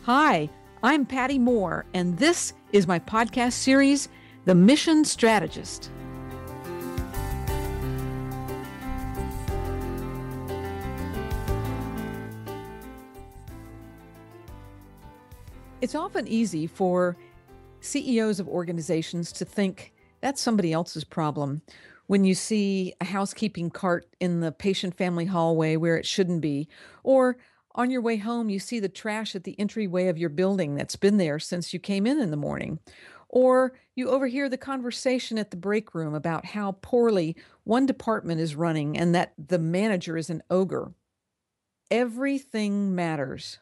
Hi, I'm Patty Moore, and this is my podcast series, The Mission Strategist. It's often easy for CEOs of organizations to think that's somebody else's problem. When you see a housekeeping cart in the patient family hallway where it shouldn't be, or on your way home, you see the trash at the entryway of your building that's been there since you came in the morning, or you overhear the conversation at the break room about how poorly one department is running and that the manager is an ogre. Everything matters.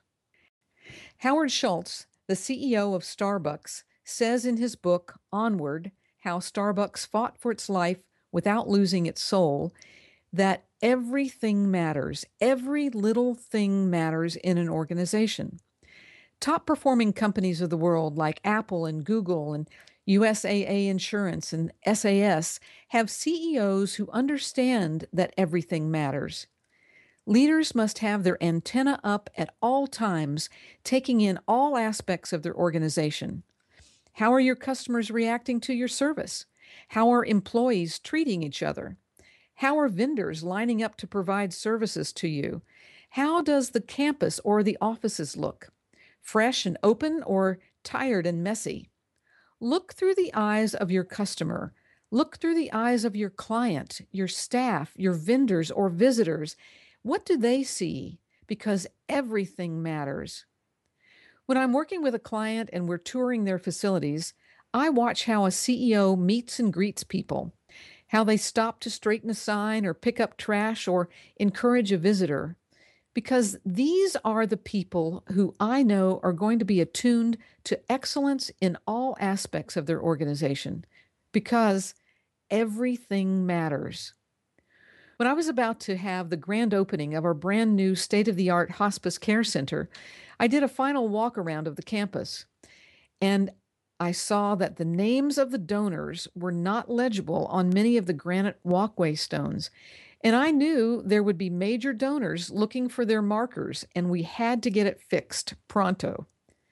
Howard Schultz, the CEO of Starbucks, says in his book, Onward, How Starbucks Fought for Its Life Without Losing Its Soul, that everything matters. Every little thing matters in an organization. Top performing companies of the world like Apple and Google and USAA Insurance and SAS have CEOs who understand that everything matters. Leaders must have their antenna up at all times, taking in all aspects of their organization. How are your customers reacting to your service? How are employees treating each other? How are vendors lining up to provide services to you? How does the campus or the offices look? Fresh and open or tired and messy? Look through the eyes of your customer. Look through the eyes of your client, your staff, your vendors or visitors. What do they see? Because everything matters. When I'm working with a client and we're touring their facilities, I watch how a CEO meets and greets people, how they stop to straighten a sign or pick up trash or encourage a visitor, because these are the people who I know are going to be attuned to excellence in all aspects of their organization, because everything matters. When I was about to have the grand opening of our brand new state-of-the-art hospice care center, I did a final walk around of the campus, and I saw that the names of the donors were not legible on many of the granite walkway stones, and I knew there would be major donors looking for their markers, and we had to get it fixed pronto.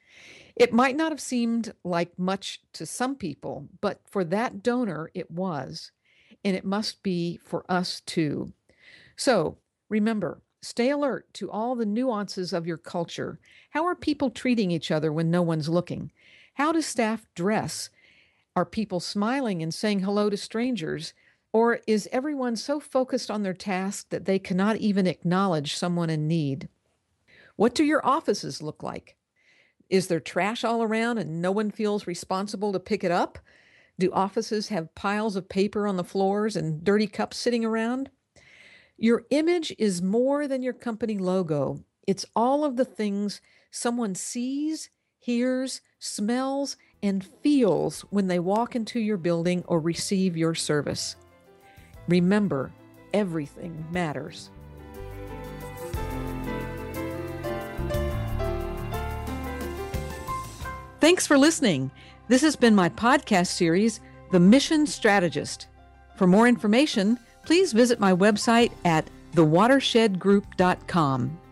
It might not have seemed like much to some people, but for that donor it was. And it must be for us too. So remember, stay alert to all the nuances of your culture. How are people treating each other when no one's looking? How do staff dress? Are people smiling and saying hello to strangers? Or is everyone so focused on their task that they cannot even acknowledge someone in need? What do your offices look like? Is there trash all around and no one feels responsible to pick it up? Do offices have piles of paper on the floors and dirty cups sitting around? Your image is more than your company logo. It's all of the things someone sees, hears, smells, and feels when they walk into your building or receive your service. Remember, everything matters. Thanks for listening. This has been my podcast series, The Mission Strategist. For more information, please visit my website at thewatershedgroup.com.